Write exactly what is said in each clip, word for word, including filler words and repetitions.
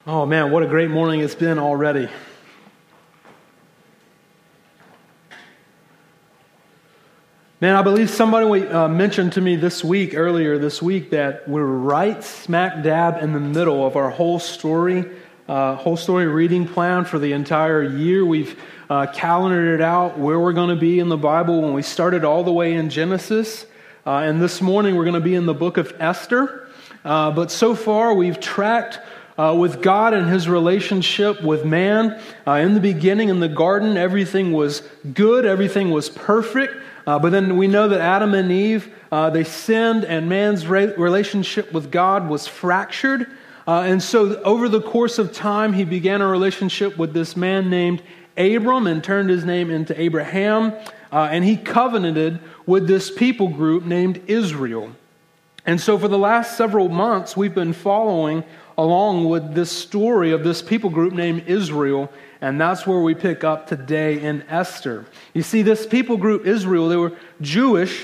Oh man, what a great morning it's been already. Man, I believe somebody uh, mentioned to me this week, earlier this week, that we're right smack dab in the middle of our whole story, uh, whole story reading plan for the entire year. We've uh, calendared it out where we're going to be in the Bible when we started all the way in Genesis. Uh, and this morning we're going to be in the book of Esther. Uh, but so far we've tracked Uh, with God and His relationship with man. Uh, in the beginning, in the garden, everything was good, everything was perfect. Uh, but then we know that Adam and Eve, uh, they sinned, and man's re- relationship with God was fractured. Uh, and so over the course of time, he began a relationship with this man named Abram and turned his name into Abraham. Uh, and he covenanted with this people group named Israel. And so for the last several months, we've been following along with this story of this people group named Israel, and that's where we pick up today in Esther. You see, this people group Israel, they were Jewish,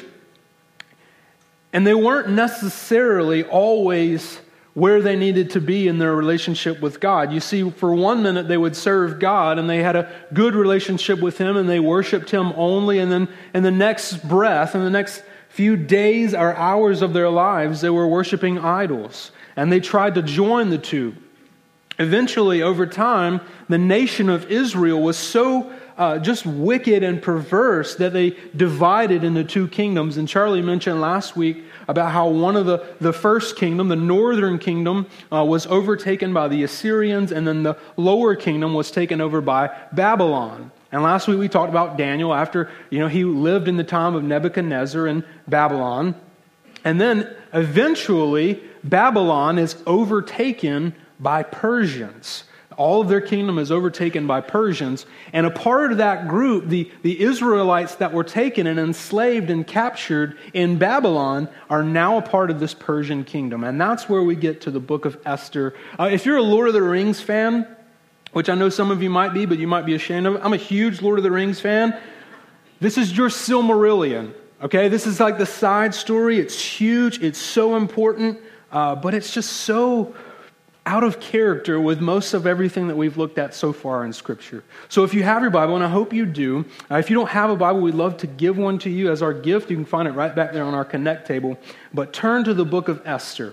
and they weren't necessarily always where they needed to be in their relationship with God. You see, for one minute they would serve God, and they had a good relationship with Him, and they worshiped Him only, and then in the next breath, in the next few days or hours of their lives, they were worshiping idols. And they tried to join the two. Eventually, over time, the nation of Israel was so uh, just wicked and perverse that they divided into two kingdoms. And Charlie mentioned last week about how one of the, the first kingdom, the northern kingdom, uh, was overtaken by the Assyrians, and then the lower kingdom was taken over by Babylon. And last week we talked about Daniel after, you know, he lived in the time of Nebuchadnezzar in Babylon. And then eventually Babylon is overtaken by Persians. All of their kingdom is overtaken by Persians. And a part of that group, the, the Israelites that were taken and enslaved and captured in Babylon, are now a part of this Persian kingdom. And that's where we get to the book of Esther. Uh, if you're a Lord of the Rings fan, which I know some of you might be, but you might be ashamed of it, I'm a huge Lord of the Rings fan. This is your Silmarillion. Okay, this is like the side story. It's huge. It's so important. Uh, but it's just so out of character with most of everything that we've looked at so far in Scripture. So if you have your Bible, and I hope you do, uh, if you don't have a Bible, we'd love to give one to you as our gift. You can find it right back there on our Connect table. But turn to the book of Esther.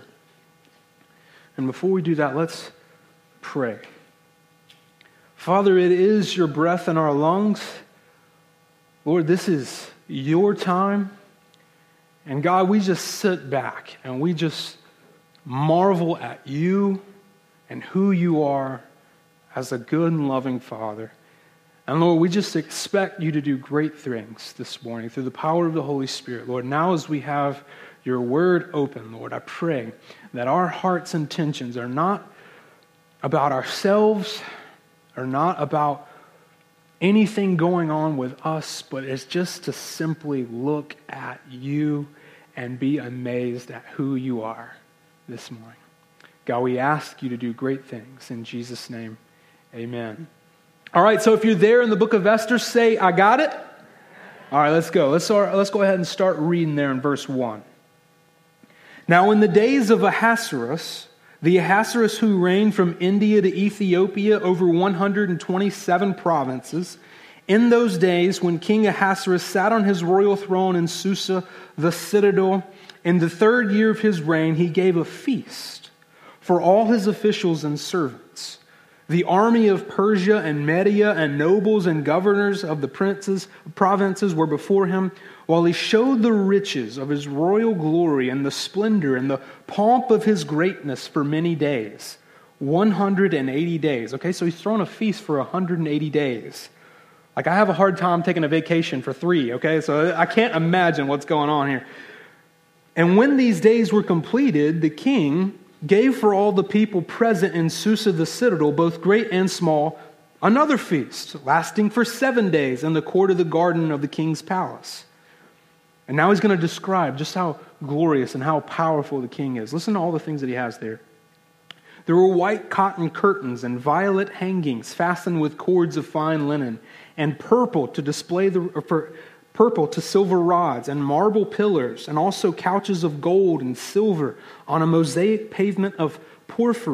And before we do that, let's pray. Father, it is your breath in our lungs. Lord, this is your time. And God, we just sit back and we just marvel at you and who you are as a good and loving Father. And Lord, we just expect you to do great things this morning through the power of the Holy Spirit. Lord, now as we have your word open, Lord, I pray that our hearts' intentions are not about ourselves, are not about anything going on with us, but it's just to simply look at you and be amazed at who you are this morning. God, we ask you to do great things. In Jesus' name, amen. All right, so if you're there in the book of Esther, say, I got it. All right, let's go. Let's, let's go ahead and start reading there in verse one. Now, in the days of Ahasuerus, the Ahasuerus who reigned from India to Ethiopia over one hundred twenty-seven provinces, in those days when King Ahasuerus sat on his royal throne in Susa, the citadel, in the third year of his reign, he gave a feast for all his officials and servants. The army of Persia and Media and nobles and governors of the princes, provinces were before him, while he showed the riches of his royal glory and the splendor and the pomp of his greatness for many days. one hundred eighty days. Okay, so he's thrown a feast for one hundred eighty days. Like, I have a hard time taking a vacation for three, okay? So I can't imagine what's going on here. And when these days were completed, the king gave for all the people present in Susa the citadel, both great and small, another feast, lasting for seven days in the court of the garden of the king's palace. And now he's going to describe just how glorious and how powerful the king is. Listen to all the things that he has there. There were white cotton curtains and violet hangings fastened with cords of fine linen, and purple to display the for, purple to silver rods, and marble pillars, and also couches of gold and silver on a mosaic pavement of porphyry,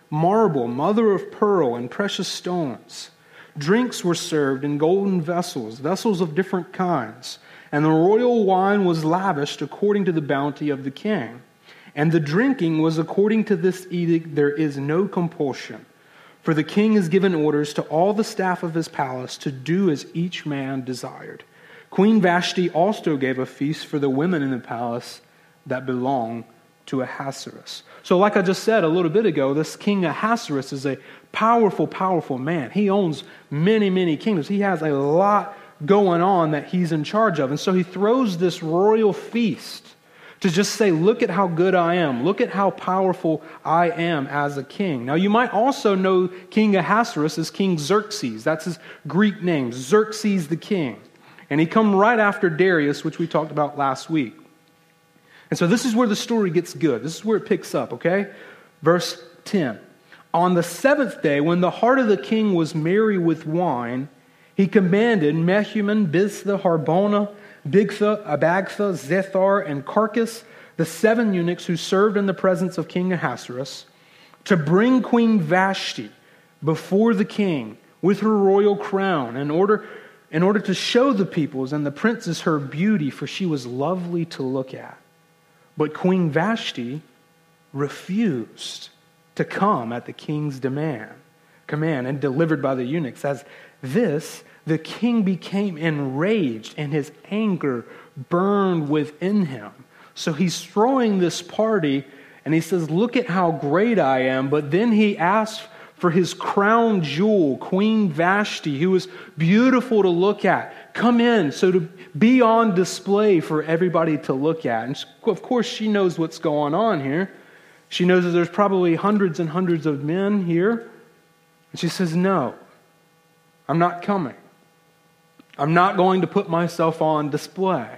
marble, mother of pearl, and precious stones. Drinks were served in golden vessels, vessels of different kinds, and the royal wine was lavished according to the bounty of the king. And the drinking was according to this edict, there is no compulsion. For the king has given orders to all the staff of his palace to do as each man desired. Queen Vashti also gave a feast for the women in the palace that belong to Ahasuerus. So like I just said a little bit ago, this King Ahasuerus is a powerful, powerful man. He owns many, many kingdoms. He has a lot going on that he's in charge of. And so he throws this royal feast to just say, look at how good I am. Look at how powerful I am as a king. Now, you might also know King Ahasuerus as King Xerxes. That's his Greek name, Xerxes the king. And he come right after Darius, which we talked about last week. And so this is where the story gets good. This is where it picks up, okay? Verse ten. On the seventh day, when the heart of the king was merry with wine, he commanded Mehuman, Biztha, Harbona, Bigtha, Abagtha, Zethar, and Carcass, the seven eunuchs who served in the presence of King Ahasuerus, to bring Queen Vashti before the king with her royal crown in order, in order to show the peoples and the princes her beauty, for she was lovely to look at. But Queen Vashti refused to come at the king's demand, command and delivered by the eunuchs. As this, the king became enraged and his anger burned within him. So he's throwing this party and he says, look at how great I am. But then he asks for his crown jewel, Queen Vashti, who is beautiful to look at, come in, so to be on display for everybody to look at. And of course, she knows what's going on here. She knows that there's probably hundreds and hundreds of men here. And she says, no, I'm not coming. I'm not going to put myself on display.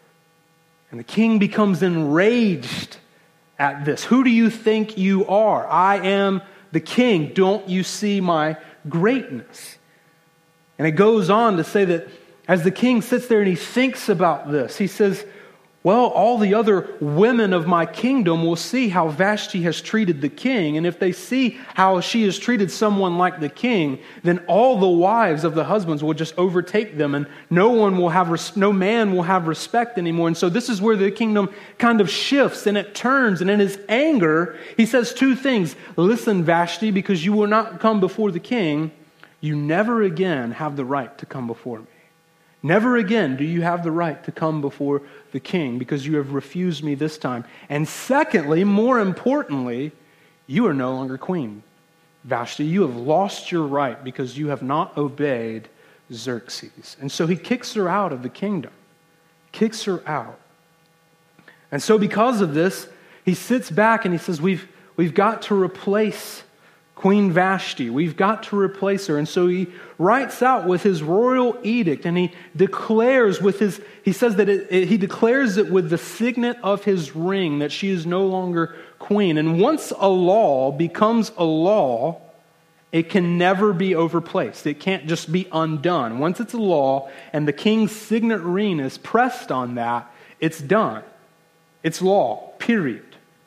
And the king becomes enraged at this. Who do you think you are? I am the king. Don't you see my greatness? And it goes on to say that as the king sits there and he thinks about this, he says, well, all the other women of my kingdom will see how Vashti has treated the king. And if they see how she has treated someone like the king, then all the wives of the husbands will just overtake them, and no one will have, res- no man will have respect anymore. And so this is where the kingdom kind of shifts and it turns. And in his anger, he says two things. Listen, Vashti, because you will not come before the king, you never again have the right to come before me. Never again do you have the right to come before the king because you have refused me this time. And secondly, more importantly, you are no longer queen. Vashti, you have lost your right because you have not obeyed Xerxes. And so he kicks her out of the kingdom. Kicks her out. And so because of this, he sits back and he says, we've, we've got to replace Queen Vashti. We've got to replace her. And so he writes out with his royal edict and he declares with his, he says that it, it, he declares it with the signet of his ring that she is no longer queen. And once a law becomes a law, it can never be overplaced. It can't just be undone. Once it's a law and the king's signet ring is pressed on that, it's done. It's law, period.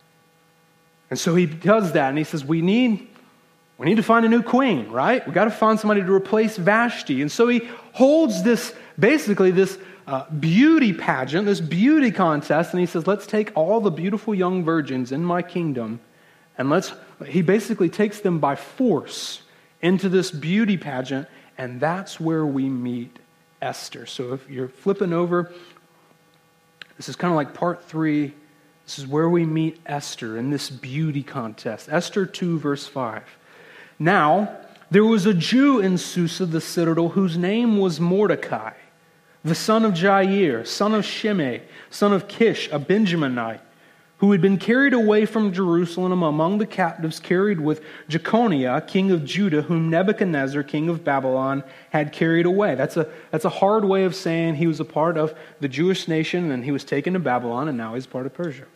And so he does that and he says, we need We need to find a new queen, right? We've got to find somebody to replace Vashti. And so he holds this, basically this uh, beauty pageant, this beauty contest, and he says, let's take all the beautiful young virgins in my kingdom, and let's, he basically takes them by force into this beauty pageant, and that's where we meet Esther. So if you're flipping over, this is kind of like part three. This is where we meet Esther in this beauty contest. Esther two, verse five. Now, there was a Jew in Susa, the citadel, whose name was Mordecai, the son of Jair, son of Shimei, son of Kish, a Benjaminite, who had been carried away from Jerusalem among the captives carried with Jeconiah, king of Judah, whom Nebuchadnezzar, king of Babylon, had carried away. That's a, that's a hard way of saying he was a part of the Jewish nation, and he was taken to Babylon, and now he's part of Persia.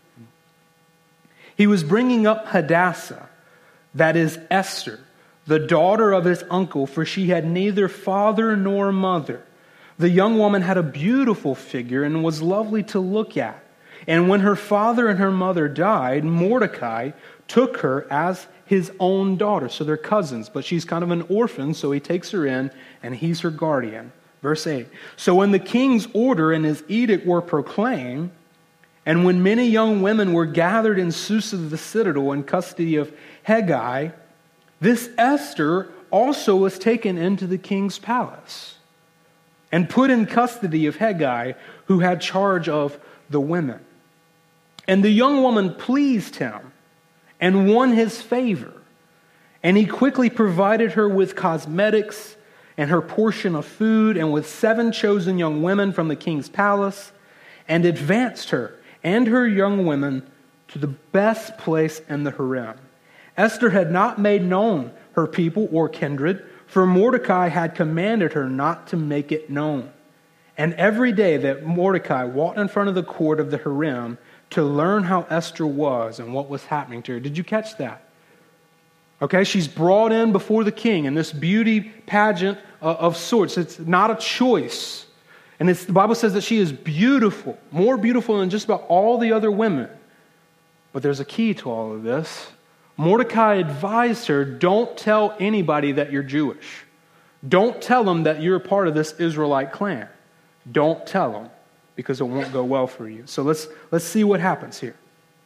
He was bringing up Hadassah, that is Esther, the daughter of his uncle, for she had neither father nor mother. The young woman had a beautiful figure and was lovely to look at. And when her father and her mother died, Mordecai took her as his own daughter. So they're cousins, but she's kind of an orphan, so he takes her in, and he's her guardian. Verse eight. So when the king's order and his edict were proclaimed, and when many young women were gathered in Susa the citadel in custody of Hegai, this Esther also was taken into the king's palace and put in custody of Hegai, who had charge of the women. And the young woman pleased him and won his favor. And he quickly provided her with cosmetics and her portion of food, and with seven chosen young women from the king's palace, and advanced her and her young women to the best place in the harem. Esther had not made known her people or kindred, for Mordecai had commanded her not to make it known. And every day that Mordecai walked in front of the court of the harem to learn how Esther was and what was happening to her. Did you catch that? Okay, she's brought in before the king in this beauty pageant of sorts. It's not a choice. And it's, the Bible says that she is beautiful, more beautiful than just about all the other women. But there's a key to all of this. Mordecai advised her, don't tell anybody that you're Jewish. Don't tell them that you're a part of this Israelite clan. Don't tell them, because it won't go well for you. So let's, let's see what happens here.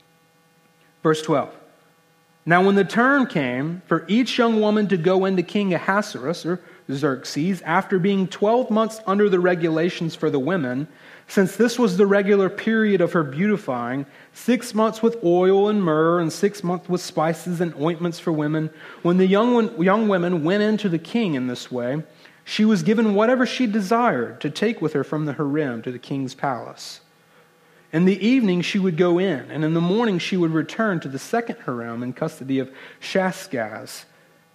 Verse twelve. Now when the turn came for each young woman to go into King Ahasuerus, or Xerxes, after being twelve months under the regulations for the women, since this was the regular period of her beautifying, six months with oil and myrrh, and six months with spices and ointments for women, when the young, young women went into the king in this way, she was given whatever she desired to take with her from the harem to the king's palace. In the evening she would go in, and in the morning she would return to the second harem in custody of Shashgaz.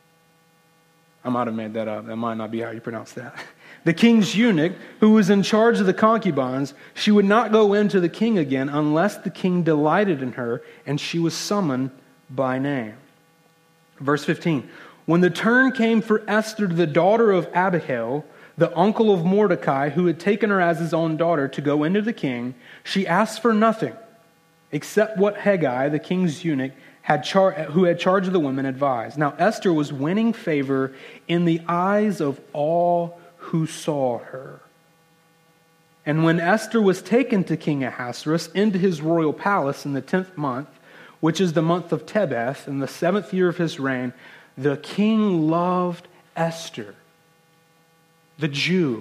I might have made that up. That might not be how you pronounce that. The king's eunuch, who was in charge of the concubines, she would not go into the king again unless the king delighted in her and she was summoned by name. Verse fifteen. When the turn came for Esther, the daughter of Abihail, the uncle of Mordecai, who had taken her as his own daughter, to go into the king, she asked for nothing except what Hegai, the king's eunuch, had char- who had charge of the women, advised. Now Esther was winning favor in the eyes of all who saw her. And when Esther was taken to King Ahasuerus into his royal palace in the tenth month, which is the month of Tebeth, in the seventh year of his reign, the king loved Esther, the Jew,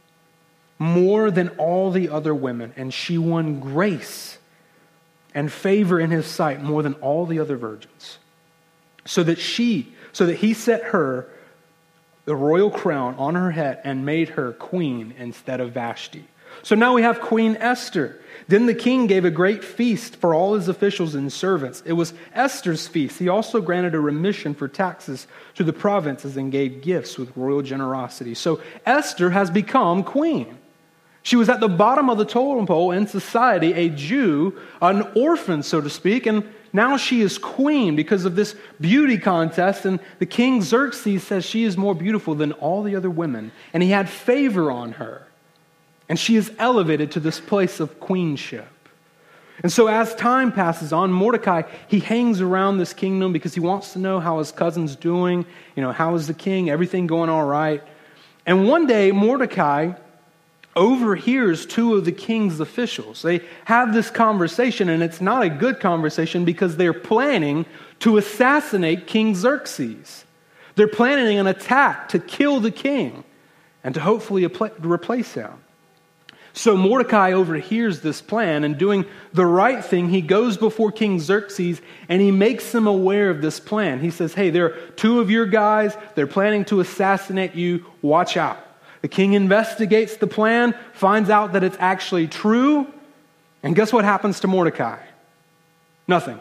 more than all the other women, and she won grace and favor in his sight more than all the other virgins. So that she, so that he set her the royal crown on her head and made her queen instead of Vashti. So now we have Queen Esther. Then the king gave a great feast for all his officials and servants. It was Esther's feast. He also granted a remission for taxes to the provinces and gave gifts with royal generosity. So Esther has become queen. She was at the bottom of the totem pole in society, a Jew, an orphan, so to speak, and now she is queen because of this beauty contest, and the king Xerxes says she is more beautiful than all the other women, and he had favor on her, and she is elevated to this place of queenship. And so as time passes on, Mordecai, he hangs around this kingdom because he wants to know how his cousin's doing, you know, how is the king, everything going all right. And one day, Mordecai overhears two of the king's officials. They have this conversation, and it's not a good conversation because they're planning to assassinate King Xerxes. They're planning an attack to kill the king and to hopefully replace him. So Mordecai overhears this plan, and doing the right thing, he goes before King Xerxes and he makes him aware of this plan. He says, hey, there are two of your guys, they're planning to assassinate you, watch out. The king investigates the plan, finds out that it's actually true, and guess what happens to Mordecai? Nothing.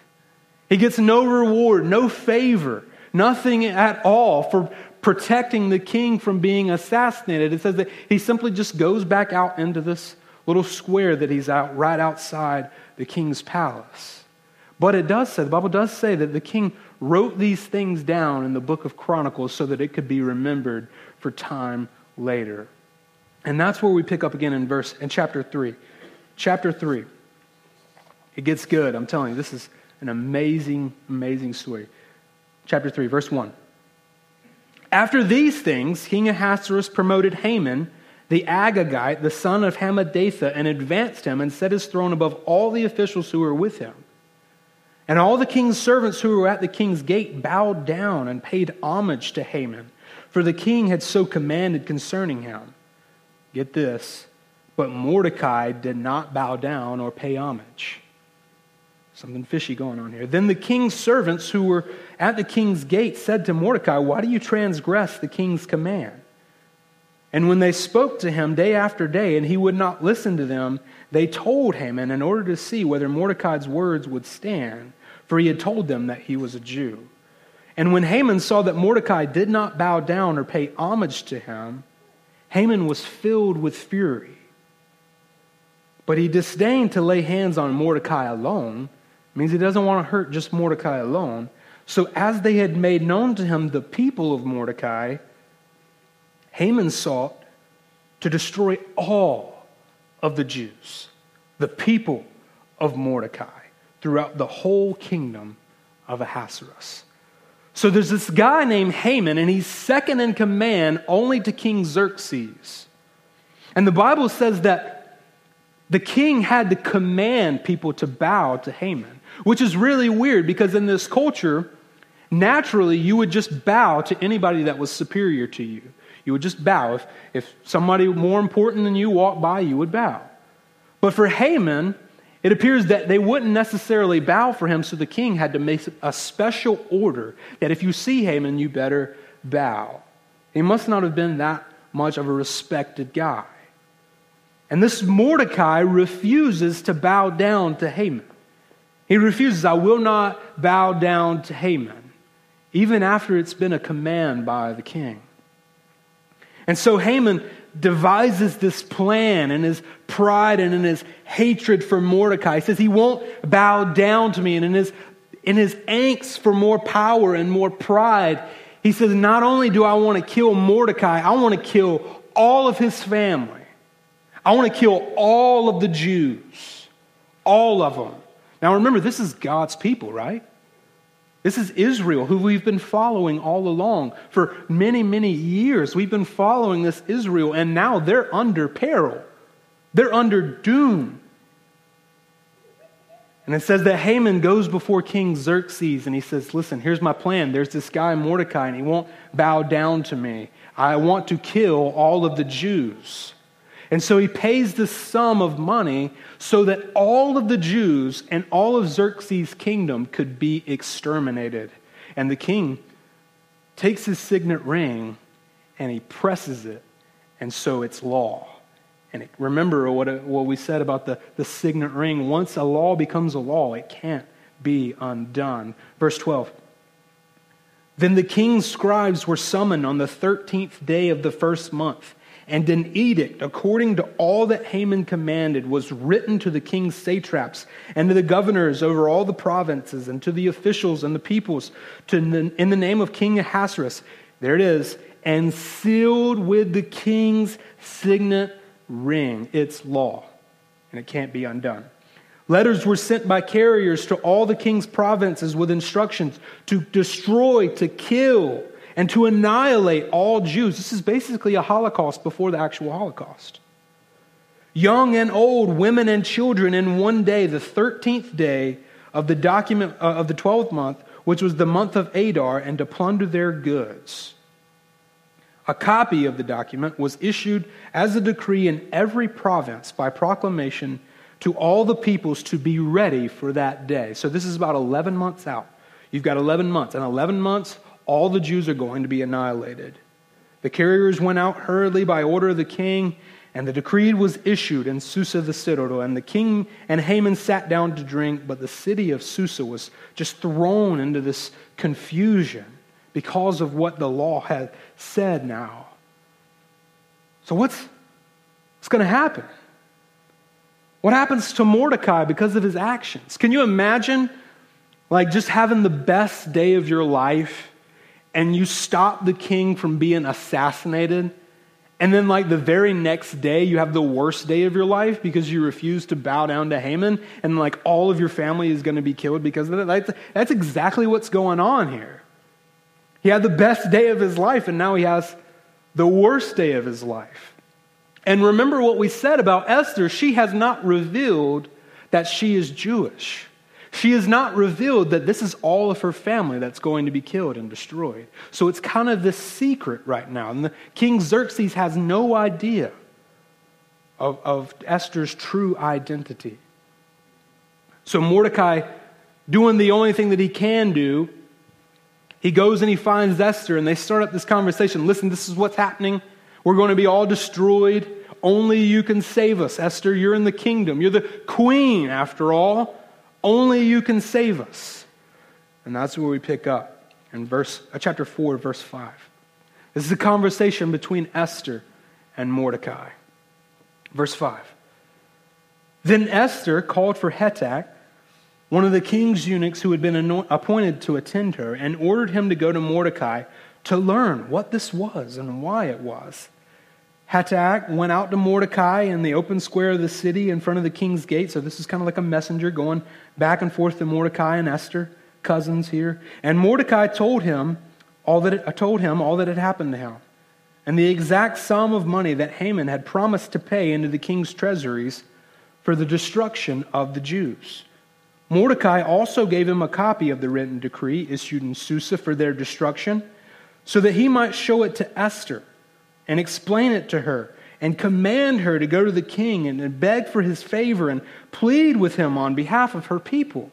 He gets no reward, no favor, nothing at all for protecting the king from being assassinated. It says that he simply just goes back out into this little square that he's out right outside the king's palace. But it does say, the Bible does say that the king wrote these things down in the book of Chronicles so that it could be remembered for time later. And that's where we pick up again in verse in chapter three. Chapter three. It gets good, I'm telling you. This is An amazing, amazing story. Chapter three, verse one. After these things, King Ahasuerus promoted Haman, the Agagite, the son of Hammedatha, and advanced him and set his throne above all the officials who were with him. And all the king's servants who were at the king's gate bowed down and paid homage to Haman, for the king had so commanded concerning him. Get this, but Mordecai did not bow down or pay homage. Something fishy going on here. Then the king's servants who were at the king's gate said to Mordecai, "Why do you transgress the king's command?" And when they spoke to him day after day, and he would not listen to them, they told Haman in order to see whether Mordecai's words would stand, for he had told them that he was a Jew. And when Haman saw that Mordecai did not bow down or pay homage to him, Haman was filled with fury. But he disdained to lay hands on Mordecai alone. It means he doesn't want to hurt just Mordecai alone. So as they had made known to him the people of Mordecai, Haman sought to destroy all of the Jews, the people of Mordecai, throughout the whole kingdom of Ahasuerus. So there's this guy named Haman, and he's second in command only to King Xerxes. And the Bible says that the king had to command people to bow to Haman, which is really weird because in this culture, naturally you would just bow to anybody that was superior to you. You would just bow. If, if somebody more important than you walked by, you would bow. But for Haman, it appears that they wouldn't necessarily bow for him, so the king had to make a special order that if you see Haman, you better bow. He must not have been that much of a respected guy. And this Mordecai refuses to bow down to Haman. He refuses, "I will not bow down to Haman," even after it's been a command by the king. And so Haman devises this plan in his pride and in his hatred for Mordecai. He says he won't bow down to me. And in his, in his angst for more power and more pride, he says, not only do I want to kill Mordecai, I want to kill all of his family. I want to kill all of the Jews. All of them. Now remember, this is God's people, right? This is Israel, who we've been following all along. For many, many years, we've been following this Israel, and now they're under peril. They're under doom. And it says that Haman goes before King Xerxes, and he says, "Listen, here's my plan. There's this guy Mordecai, and he won't bow down to me. I want to kill all of the Jews." And so he pays this sum of money so that all of the Jews and all of Xerxes' kingdom could be exterminated. And the king takes his signet ring and he presses it, and so it's law. And it, remember what, what we said about the, the signet ring. Once a law becomes a law, it can't be undone. Verse twelve. Then the king's scribes were summoned on the thirteenth day of the first month, and an edict, according to all that Haman commanded, was written to the king's satraps and to the governors over all the provinces and to the officials and the peoples to, in the name of King Ahasuerus. There it is. And sealed with the king's signet ring. It's law, and it can't be undone. Letters were sent by carriers to all the king's provinces with instructions to destroy, to kill, and to annihilate all Jews. This is basically a Holocaust before the actual Holocaust. Young and old, women and children, in one day, the thirteenth day of the document uh, of the twelfth month, which was the month of Adar, and to plunder their goods. A copy of the document was issued as a decree in every province by proclamation to all the peoples to be ready for that day. So this is about eleven months out. You've got eleven months, and eleven months, all the Jews are going to be annihilated. The carriers went out hurriedly by order of the king, and the decree was issued in Susa the citadel. And the king and Haman sat down to drink, but the city of Susa was just thrown into this confusion because of what the law had said now. So what's, what's going to happen? What happens to Mordecai because of his actions? Can you imagine, like, just having the best day of your life, and you stop the king from being assassinated, And then like the very next day, you have the worst day of your life because you refuse to bow down to Haman, and like all of your family is going to be killed because of it. That's, that's exactly what's going on here. He had the best day of his life, and now he has the worst day of his life. And remember what we said about Esther. She has not revealed that she is Jewish. She has not revealed that this is all of her family that's going to be killed and destroyed. So it's kind of this secret right now. And the King Xerxes has no idea of, of Esther's true identity. So Mordecai, doing the only thing that he can do, he goes and he finds Esther, and they start up this conversation. Listen, this is what's happening. We're going to be all destroyed. Only you can save us. Esther, you're in the kingdom. You're the queen, after all. Only you can save us. And that's where we pick up in verse uh, chapter four, verse five. This is a conversation between Esther and Mordecai. Verse five. Then Esther called for Hathach, one of the king's eunuchs who had been anoint- appointed to attend her, and ordered him to go to Mordecai to learn what this was and why it was. Hathach went out to Mordecai in the open square of the city in front of the king's gate. So this is kind of like a messenger going back and forth to Mordecai and Esther, cousins here. And Mordecai told him all that it, told him all that had happened to him, and the exact sum of money that Haman had promised to pay into the king's treasuries for the destruction of the Jews. Mordecai also gave him a copy of the written decree issued in Susa for their destruction, so that he might show it to Esther and explain it to her, and command her to go to the king and, and beg for his favor and plead with him on behalf of her people.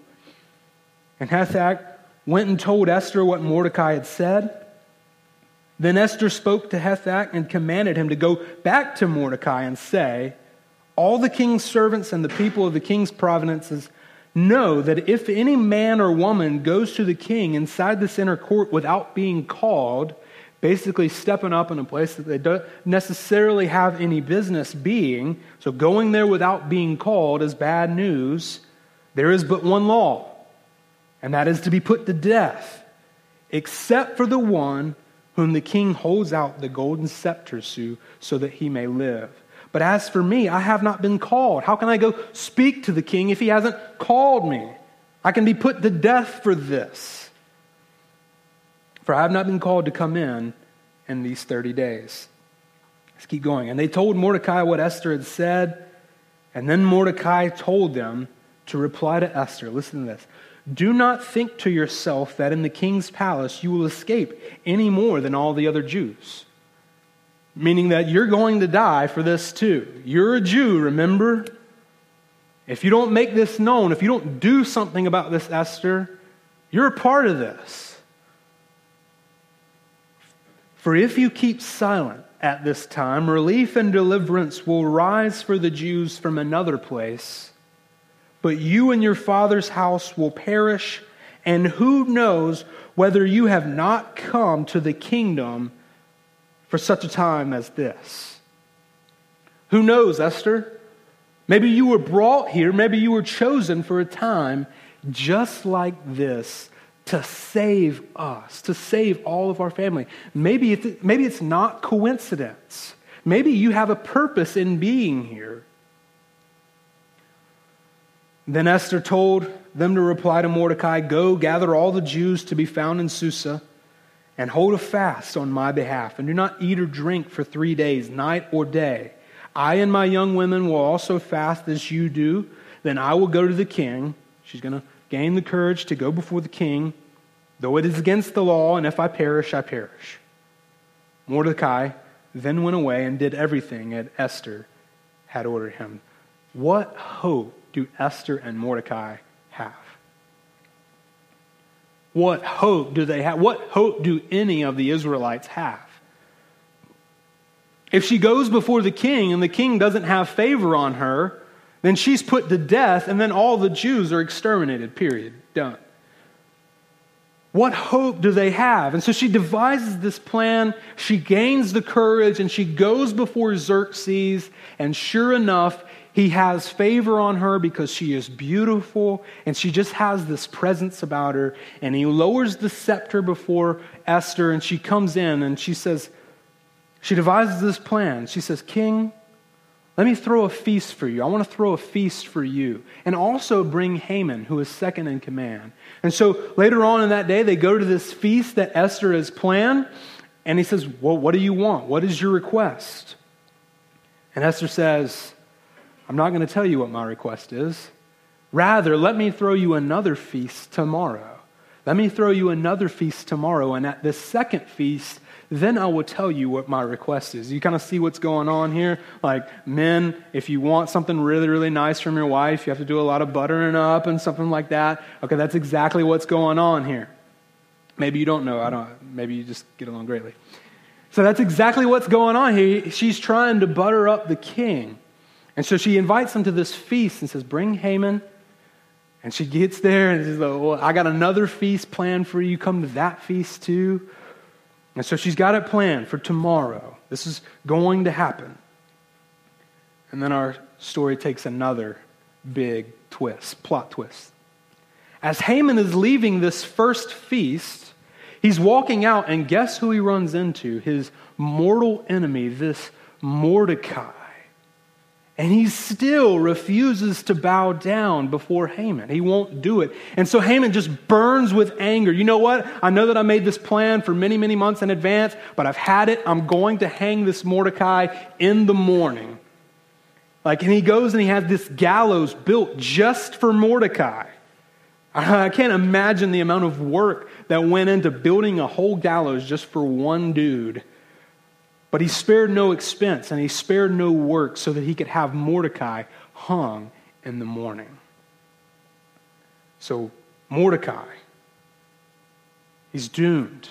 And Hathach went and told Esther what Mordecai had said. Then Esther spoke to Hathach and commanded him to go back to Mordecai and say, all the king's servants and the people of the king's provinces know that if any man or woman goes to the king inside this inner court without being called, basically stepping up in a place that they don't necessarily have any business being, so going there without being called is bad news. There is but one law, and that is to be put to death, except for the one whom the king holds out the golden scepter to, so that he may live. But as for me, I have not been called. How can I go speak to the king if he hasn't called me? I can be put to death for this. For I have not been called to come in in these thirty days. Let's keep going. And they told Mordecai what Esther had said. And then Mordecai told them to reply to Esther. Listen to this. Do not think to yourself that in the king's palace you will escape any more than all the other Jews. Meaning that you're going to die for this too. You're a Jew, remember? If you don't make this known, if you don't do something about this, Esther, you're a part of this. For if you keep silent at this time, relief and deliverance will rise for the Jews from another place, but you and your father's house will perish, and who knows whether you have not come to the kingdom for such a time as this. Who knows, Esther? Maybe you were brought here, maybe you were chosen for a time just like this, to save us, to save all of our family. Maybe it's, maybe it's not coincidence. Maybe you have a purpose in being here. Then Esther told them to reply to Mordecai, go gather all the Jews to be found in Susa and hold a fast on my behalf, and do not eat or drink for three days, night or day. I and my young women will also fast as you do. Then I will go to the king. She's going to gain the courage to go before the king, though it is against the law, and if I perish, I perish. Mordecai then went away and did everything that Esther had ordered him. What hope do Esther and Mordecai have? What hope do they have? What hope do any of the Israelites have? If she goes before the king and the king doesn't have favor on her, then she's put to death, and then all the Jews are exterminated, period. Done. What hope do they have? And so she devises this plan, she gains the courage, and she goes before Xerxes, and sure enough, he has favor on her because she is beautiful, and she just has this presence about her, and he lowers the scepter before Esther, and she comes in, and she says, She devises this plan. She says, King, let me throw a feast for you. I want to throw a feast for you. And also bring Haman, who is second in command. And so later on in that day, they go to this feast that Esther has planned. And he says, well, what do you want? What is your request? And Esther says, I'm not going to tell you what my request is. Rather, let me throw you another feast tomorrow. Let me throw you another feast tomorrow. And at the second feast, then I will tell you what my request is. You kind of see what's going on here? Like, men, if you want something really, really nice from your wife, you have to do a lot of buttering up and something like that. Okay, that's exactly what's going on here. Maybe you don't know. I don't. Maybe you just get along greatly. So that's exactly what's going on here. She's trying to butter up the king. And so she invites him to this feast and says, bring Haman. And she gets there and says, well, I got another feast planned for you. Come to that feast too. And so she's got it planned for tomorrow. This is going to happen. And then our story takes another big twist, plot twist. As Haman is leaving this first feast, he's walking out, and guess who he runs into? His mortal enemy, this Mordecai. And he still refuses to bow down before Haman. He won't do it. And so Haman just burns with anger. You know what? I know that I made this plan for many, many months in advance, but I've had it. I'm going to hang this Mordecai in the morning. Like, and he goes and he has this gallows built just for Mordecai. I can't imagine the amount of work that went into building a whole gallows just for one dude. But he spared no expense and he spared no work so that he could have Mordecai hung in the morning. So Mordecai, he's doomed.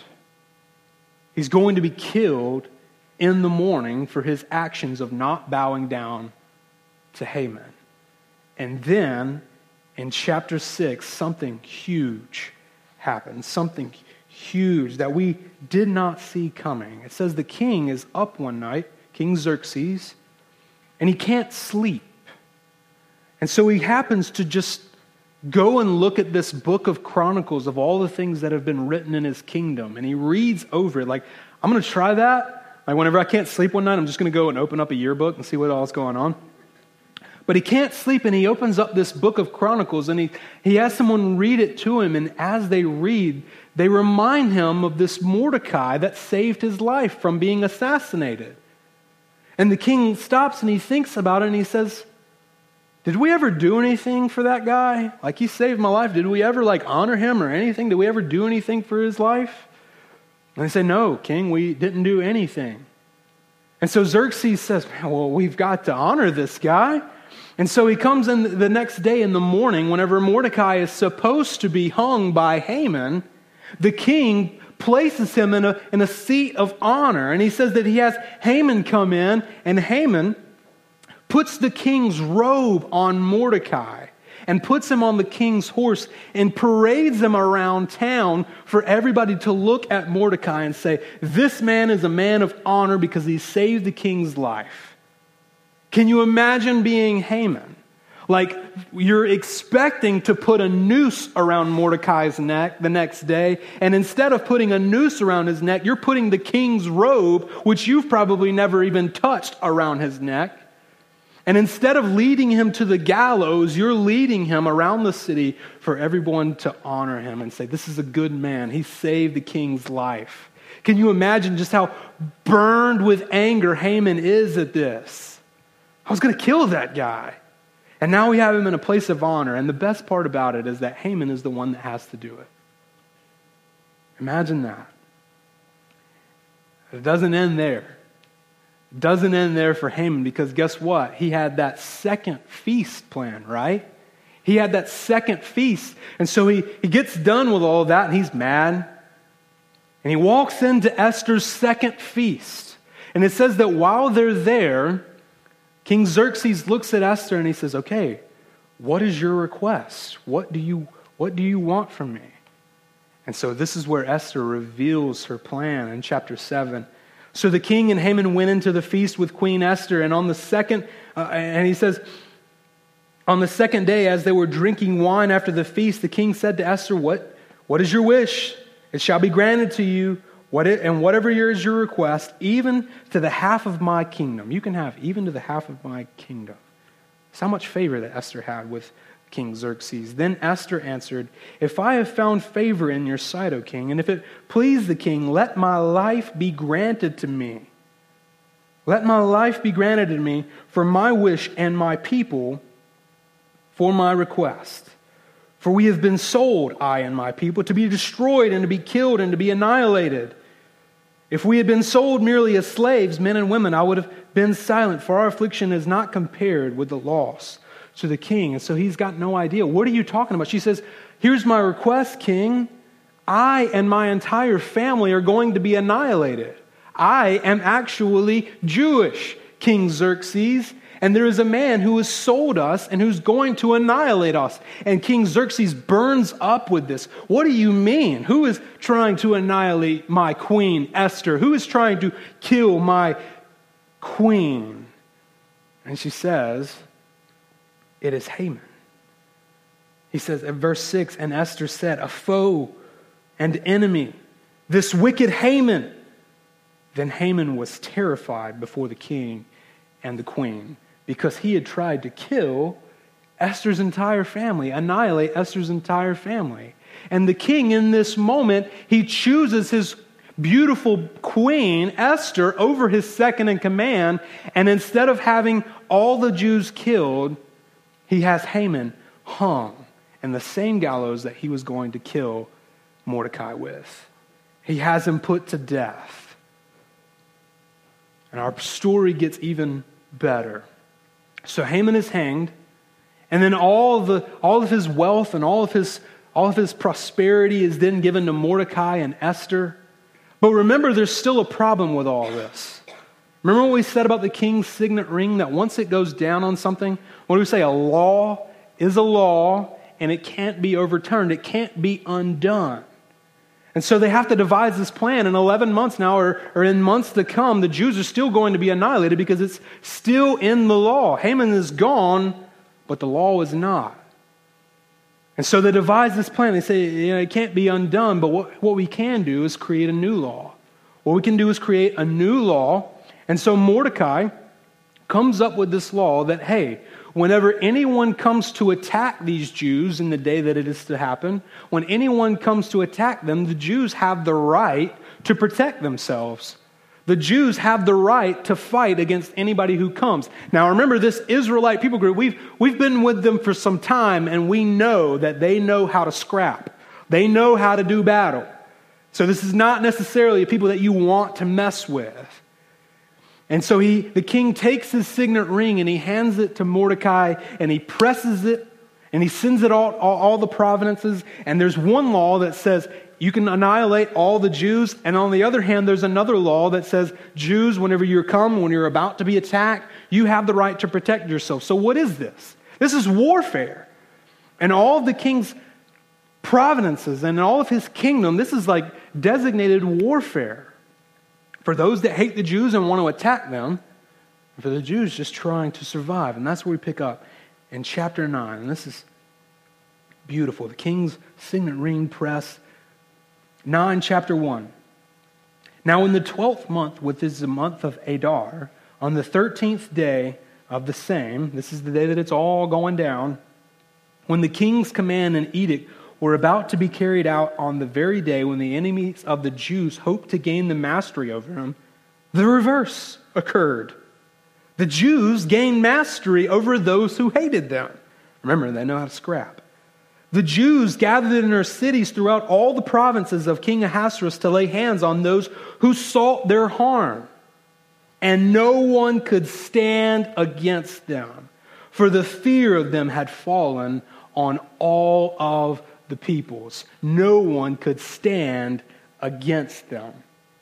He's going to be killed in the morning for his actions of not bowing down to Haman. And then in chapter six, something huge happens. Something huge that we did not see coming. It says the king is up one night, King Xerxes, and he can't sleep. And so he happens to just go and look at this book of Chronicles of all the things that have been written in his kingdom. And he reads over it. Like, I'm going to try that. Like, whenever I can't sleep one night, I'm just going to go and open up a yearbook and see what all's going on. But he can't sleep, and he opens up this book of Chronicles, and he, he has someone read it to him. And as they read, they remind him of this Mordecai that saved his life from being assassinated. And the king stops and he thinks about it, and he says, did we ever do anything for that guy? Like, he saved my life. Did we ever like honor him or anything? Did we ever do anything for his life? And they say, no, king, we didn't do anything. And so Xerxes says, well, we've got to honor this guy. And so he comes in the next day in the morning, whenever Mordecai is supposed to be hung by Haman, the king places him in a, in a seat of honor. And he says that he has Haman come in, and Haman puts the king's robe on Mordecai and puts him on the king's horse and parades him around town for everybody to look at Mordecai and say, this man is a man of honor because he saved the king's life. Can you imagine being Haman? Like, you're expecting to put a noose around Mordecai's neck the next day, and instead of putting a noose around his neck, you're putting the king's robe, which you've probably never even touched, around his neck. And instead of leading him to the gallows, you're leading him around the city for everyone to honor him and say, this is a good man. He saved the king's life. Can you imagine just how burned with anger Haman is at this? I was going to kill that guy. And now we have him in a place of honor. And the best part about it is that Haman is the one that has to do it. Imagine that. It doesn't end there. It doesn't end there for Haman, because guess what? He had that second feast plan, right? He had that second feast. And so he, he gets done with all of that and he's mad. And he walks into Esther's second feast. And it says that while they're there, King Xerxes looks at Esther and he says, okay, what is your request? What do you, what do you want from me? And so this is where Esther reveals her plan in chapter seven. So the king and Haman went into the feast with Queen Esther, and on the second, uh, and he says, on the second day, as they were drinking wine after the feast, the king said to Esther, what, what is your wish? It shall be granted to you. What it, and whatever is your request, even to the half of my kingdom. You can have even to the half of my kingdom. That's how much favor that Esther had with King Xerxes. Then Esther answered, if I have found favor in your sight, O king, and if it please the king, let my life be granted to me. Let my life be granted to me for my wish and my people for my request. For we have been sold, I and my people, to be destroyed and to be killed and to be annihilated. If we had been sold merely as slaves, men and women, I would have been silent, for our affliction is not compared with the loss to the king. And so he's got no idea. What are you talking about? She says, here's my request, king. I and my entire family are going to be annihilated. I am actually Jewish, King Xerxes, and there is a man who has sold us and who's going to annihilate us. And King Xerxes burns up with this. What do you mean? Who is trying to annihilate my queen, Esther? Who is trying to kill my queen? And she says, it is Haman. He says in verse six, and Esther said, a foe and enemy, this wicked Haman. Then Haman was terrified before the king and the queen, because he had tried to kill Esther's entire family, annihilate Esther's entire family. And the king, in this moment, he chooses his beautiful queen, Esther, over his second in command. And instead of having all the Jews killed, he has Haman hung in the same gallows that he was going to kill Mordecai with. He has him put to death. And our story gets even better. So Haman is hanged, and then all the all of his wealth and all of his all of his prosperity is then given to Mordecai and Esther. But remember, there's still a problem with all this. Remember what we said about the king's signet ring, that once it goes down on something, what do we say? A law is a law, and it can't be overturned. It can't be undone. And so they have to devise this plan. In eleven months now, or, or in months to come, the Jews are still going to be annihilated because it's still in the law. Haman is gone, but the law is not. And so they devise this plan. They say, you know, it can't be undone, but what, what we can do is create a new law. What we can do is create a new law. And so Mordecai comes up with this law that, hey, whenever anyone comes to attack these Jews in the day that it is to happen, when anyone comes to attack them, the Jews have the right to protect themselves. The Jews have the right to fight against anybody who comes. Now remember, this Israelite people group, we've, we've been with them for some time, and we know that they know how to scrap. They know how to do battle. So this is not necessarily people that you want to mess with. And so he, the king takes his signet ring and he hands it to Mordecai, and he presses it and he sends it all, all, all the provinces. And there's one law that says you can annihilate all the Jews. And on the other hand, there's another law that says Jews, whenever you come, when you're about to be attacked, you have the right to protect yourself. So what is this? This is warfare. And all of the king's provinces and all of his kingdom, this is like designated warfare. For those that hate the Jews and want to attack them, and for the Jews just trying to survive. And that's where we pick up in chapter nine. And this is beautiful. The king's signet ring press. nine, chapter one. Now in the twelfth month, which is the month of Adar, on the thirteenth day of the same, this is the day that it's all going down, when the king's command and edict were about to be carried out on the very day when the enemies of the Jews hoped to gain the mastery over them, the reverse occurred. The Jews gained mastery over those who hated them. Remember, they know how to scrap. The Jews gathered in their cities throughout all the provinces of King Ahasuerus to lay hands on those who sought their harm. And no one could stand against them, for the fear of them had fallen on all of the peoples. No one could stand against them.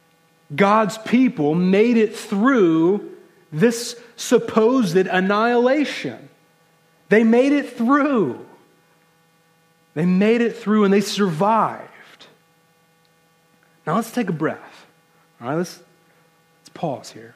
God's people made it through this supposed annihilation. They made it through. They made it through and they survived. Now let's take a breath. All right, let's, let's pause here.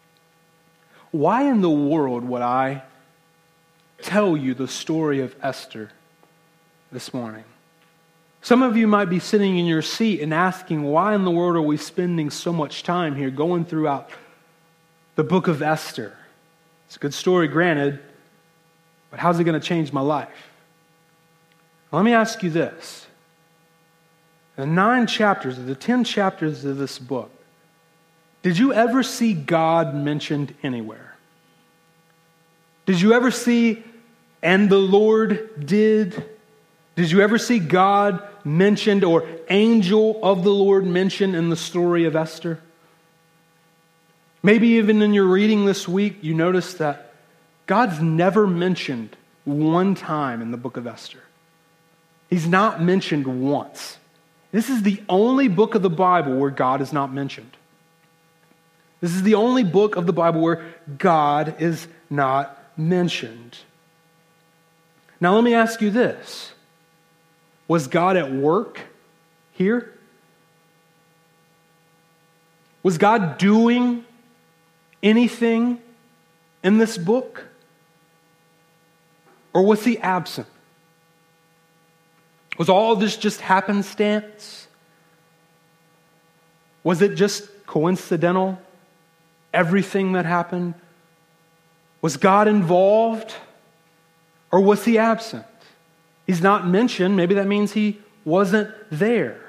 Why in the world would I tell you the story of Esther this morning? Some of you might be sitting in your seat and asking, why in the world are we spending so much time here going throughout the book of Esther? It's a good story, granted, but how's it going to change my life? Let me ask you this. The nine chapters, the ten chapters of this book, did you ever see God mentioned anywhere? Did you ever see, and the Lord did? Did you ever see God mentioned or angel of the Lord mentioned in the story of Esther? Maybe even in your reading this week, you notice that God's never mentioned one time in the book of Esther. He's not mentioned once. This is the only book of the Bible where God is not mentioned. This is the only book of the Bible where God is not mentioned. Now let me ask you this. Was God at work here? Was God doing anything in this book? Or was he absent? Was all this just happenstance? Was it just coincidental? Everything that happened? Was God involved? Or was he absent? He's not mentioned. Maybe that means he wasn't there.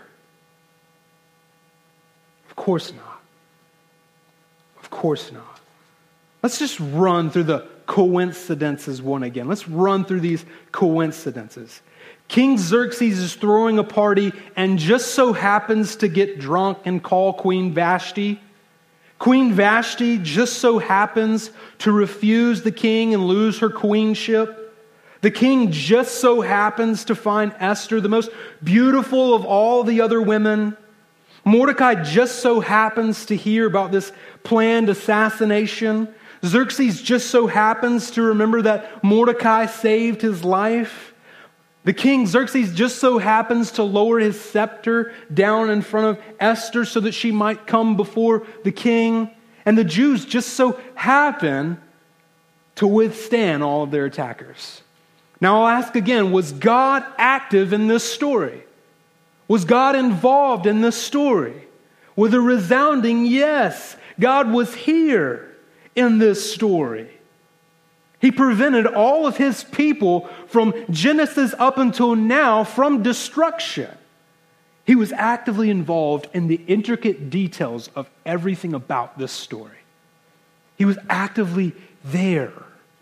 Of course not. Of course not. Let's just run through the coincidences one again. Let's run through these coincidences. King Xerxes is throwing a party and just so happens to get drunk and call Queen Vashti. Queen Vashti just so happens to refuse the king and lose her queenship. The king just so happens to find Esther the most beautiful of all the other women. Mordecai just so happens to hear about this planned assassination. Xerxes just so happens to remember that Mordecai saved his life. The king Xerxes just so happens to lower his scepter down in front of Esther so that she might come before the king. And the Jews just so happen to withstand all of their attackers. Now I'll ask again, was God active in this story? Was God involved in this story? With a resounding yes, God was here in this story. He prevented all of his people from Genesis up until now from destruction. He was actively involved in the intricate details of everything about this story. He was actively there.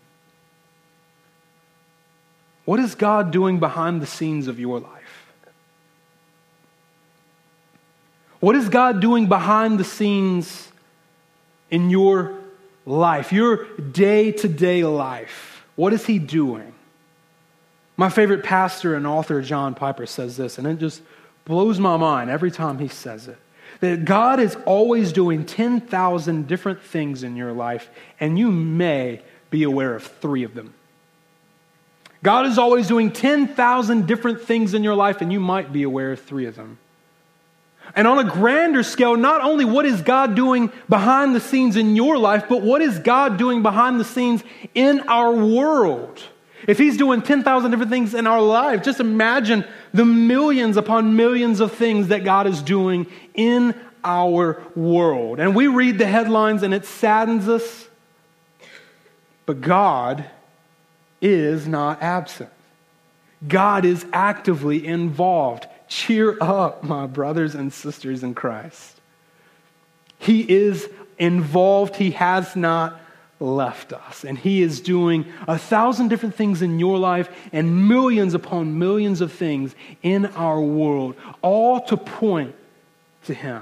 What is God doing behind the scenes of your life? What is God doing behind the scenes in your life, your day-to-day life? What is he doing? My favorite pastor and author, John Piper, says this, and it just blows my mind every time he says it, that God is always doing ten thousand different things in your life, and you may be aware of three of them. God is always doing ten thousand different things in your life, and you might be aware of three of them. And on a grander scale, not only what is God doing behind the scenes in your life, but what is God doing behind the scenes in our world? If he's doing ten thousand different things in our life, just imagine the millions upon millions of things that God is doing in our world. And we read the headlines and it saddens us, but God is not absent. God is actively involved. Cheer up, my brothers and sisters in Christ. He is involved. He has not left us. And he is doing a thousand different things in your life and millions upon millions of things in our world, all to point to him.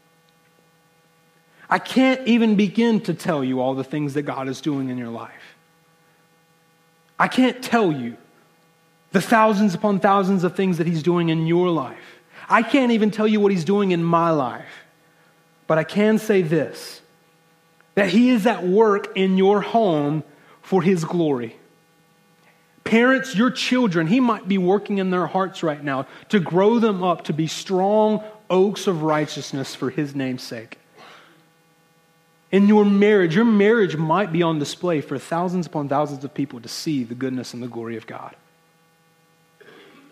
I can't even begin to tell you all the things that God is doing in your life. I can't tell you the thousands upon thousands of things that he's doing in your life. I can't even tell you what he's doing in my life. But I can say this, that he is at work in your home for his glory. Parents, your children, he might be working in their hearts right now to grow them up to be strong oaks of righteousness for his name's sake. In your marriage, your marriage might be on display for thousands upon thousands of people to see the goodness and the glory of God.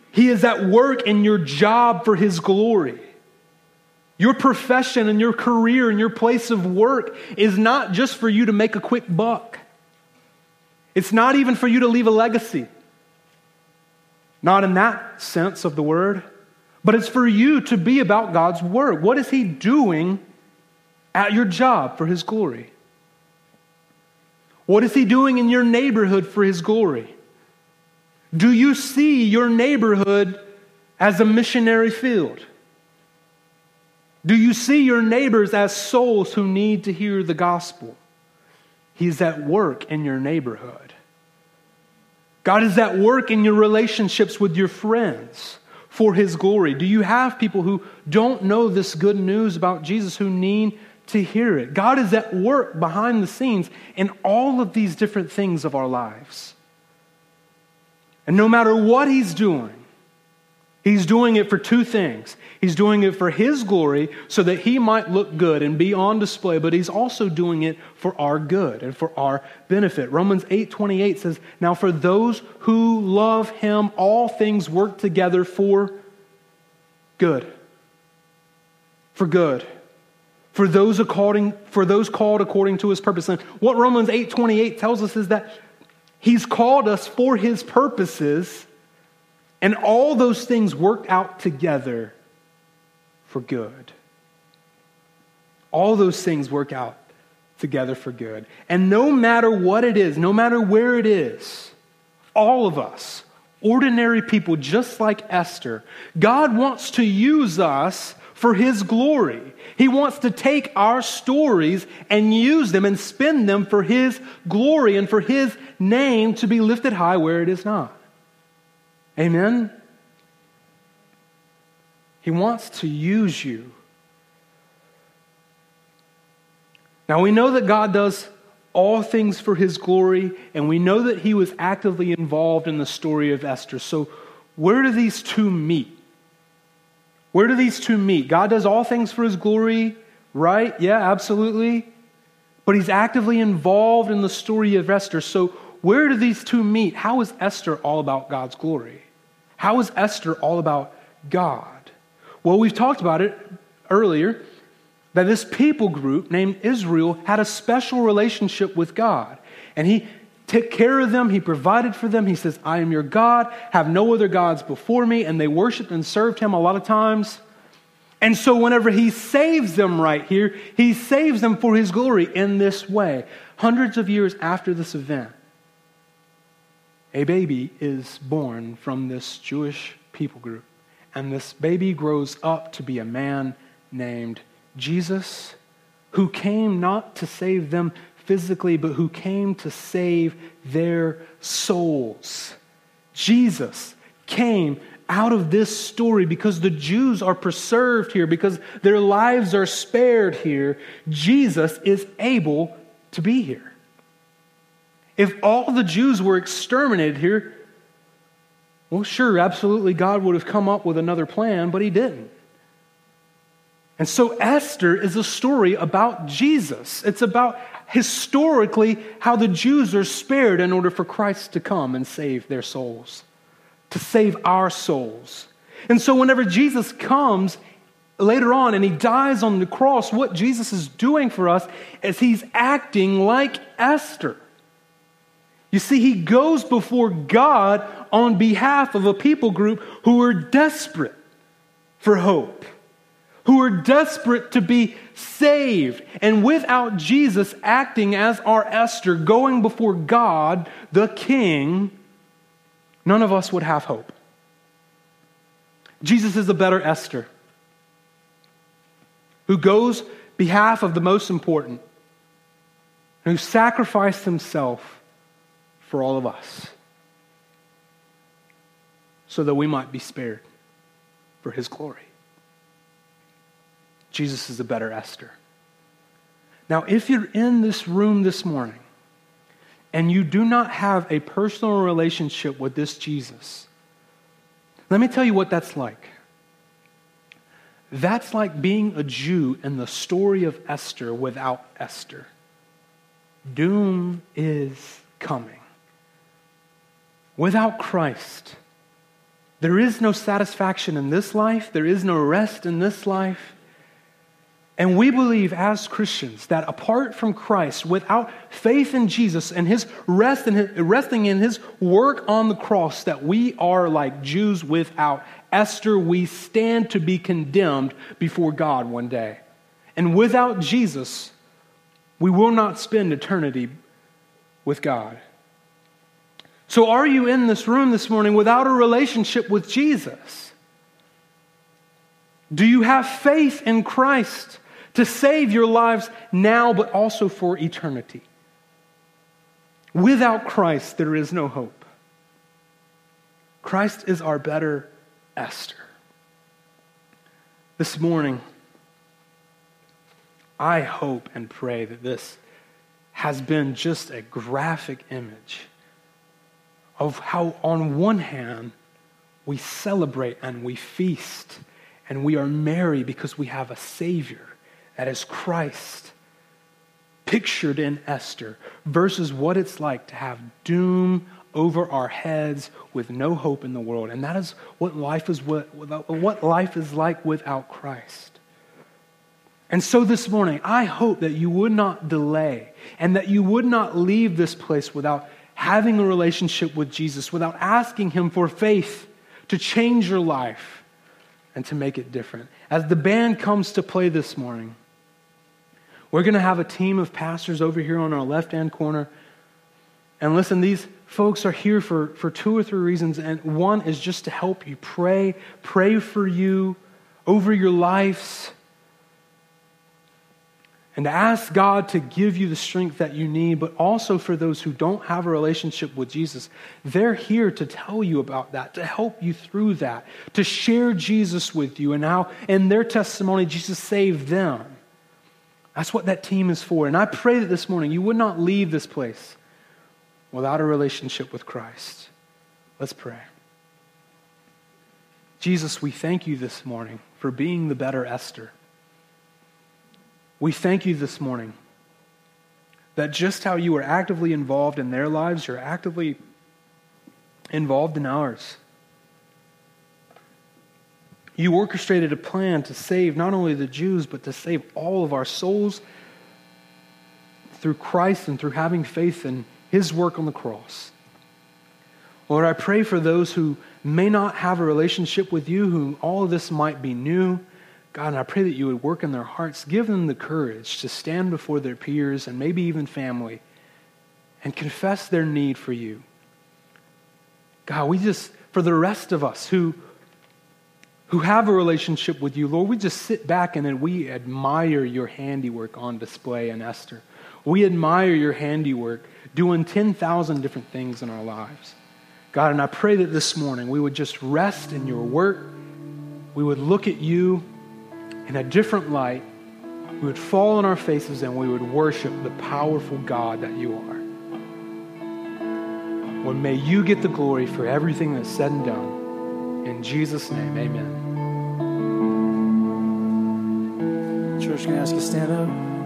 He is at work in your job for His glory. Your profession and your career and your place of work is not just for you to make a quick buck. It's not even for you to leave a legacy. Not in that sense of the word, but it's for you to be about God's word. What is He doing at your job for His glory? What is He doing in your neighborhood for His glory? Do you see your neighborhood as a missionary field? Do you see your neighbors as souls who need to hear the gospel? He's at work in your neighborhood. God is at work in your relationships with your friends for His glory. Do you have people who don't know this good news about Jesus who need to hear it? God is at work behind the scenes in all of these different things of our lives. And no matter what He's doing, He's doing it for two things. He's doing it for His glory so that He might look good and be on display, but He's also doing it for our good and for our benefit. Romans eight twenty-eight says, "Now for those who love Him, all things work together for good." For good. For those according, for those called according to His purpose. And what Romans eight twenty-eight tells us is that He's called us for His purposes, and all those things work out together for good. All those things work out together for good. And no matter what it is, no matter where it is, all of us, ordinary people just like Esther, God wants to use us for His glory. He wants to take our stories and use them and spin them for His glory and for His name to be lifted high where it is not. Amen? He wants to use you. Now we know that God does all things for His glory, and we know that He was actively involved in the story of Esther. So where do these two meet? Where do these two meet? God does all things for His glory, right? Yeah, absolutely. But He's actively involved in the story of Esther. So where do these two meet? How is Esther all about God's glory? How is Esther all about God? Well, we've talked about it earlier, that this people group named Israel had a special relationship with God. And He took care of them. He provided for them. He says, "I am your God. Have no other gods before me." And they worshiped and served Him a lot of times. And so whenever He saves them right here, He saves them for His glory in this way. Hundreds of years after this event, a baby is born from this Jewish people group. And this baby grows up to be a man named Jesus, who came not to save them physically, but who came to save their souls. Jesus came out of this story because the Jews are preserved here, because their lives are spared here. Jesus is able to be here. If all the Jews were exterminated here, well, sure, absolutely, God would have come up with another plan, but He didn't. And so Esther is a story about Jesus. It's about historically how the Jews are spared in order for Christ to come and save their souls, to save our souls. And so whenever Jesus comes later on and He dies on the cross, what Jesus is doing for us is He's acting like Esther. You see, He goes before God on behalf of a people group who are desperate for hope, who are desperate to be saved. And without Jesus acting as our Esther, going before God, the King, none of us would have hope. Jesus is a better Esther, who goes behalf of the most important, who sacrificed Himself for all of us, so that we might be spared for His glory. Jesus is a better Esther. Now, if you're in this room this morning and you do not have a personal relationship with this Jesus, let me tell you what that's like. That's like being a Jew in the story of Esther without Esther. Doom is coming. Without Christ, There is no satisfaction in this life. There is no rest in this life. And we believe as Christians that apart from Christ, without faith in Jesus and his rest and his, resting in his work on the cross, that we are like Jews without Esther. We stand to be condemned before God one day. And without Jesus, we will not spend eternity with God. So are you in this room this morning without a relationship with Jesus? Do you have faith in Christ to save your lives now, but also for eternity? Without Christ, there is no hope. Christ is our better Esther. This morning, I hope and pray that this has been just a graphic image of how, on one hand, we celebrate and we feast and we are merry because we have a Savior that is Christ, pictured in Esther, versus what it's like to have doom over our heads with no hope in the world. And that is what life is what, what life is like without Christ. And so this morning, I hope that you would not delay and that you would not leave this place without having a relationship with Jesus, without asking him for faith to change your life and to make it different. As the band comes to play this morning, we're going to have a team of pastors over here on our left-hand corner. And listen, these folks are here for, for two or three reasons. And one is just to help you pray, pray for you over your lives, and to ask God to give you the strength that you need. But also for those who don't have a relationship with Jesus, they're here to tell you about that, to help you through that, to share Jesus with you and how in their testimony Jesus saved them. That's what that team is for. And I pray that this morning you would not leave this place without a relationship with Christ. Let's pray. Jesus, we thank you this morning for being the better Esther. We thank you this morning that just how you were actively involved in their lives, you're actively involved in ours. You orchestrated a plan to save not only the Jews, but to save all of our souls through Christ and through having faith in his work on the cross. Lord, I pray for those who may not have a relationship with you, who all of this might be new. God, and I pray that you would work in their hearts, give them the courage to stand before their peers and maybe even family and confess their need for you. God, we just, for the rest of us who, who have a relationship with you, Lord, we just sit back and then we admire your handiwork on display in Esther. We admire your handiwork doing ten thousand different things in our lives. God, and I pray that this morning we would just rest in your work. We would look at you in a different light. We would fall on our faces and we would worship the powerful God that you are. Lord, may you get the glory for everything that's said and done. In Jesus' name, amen. Church, can I ask you to stand up?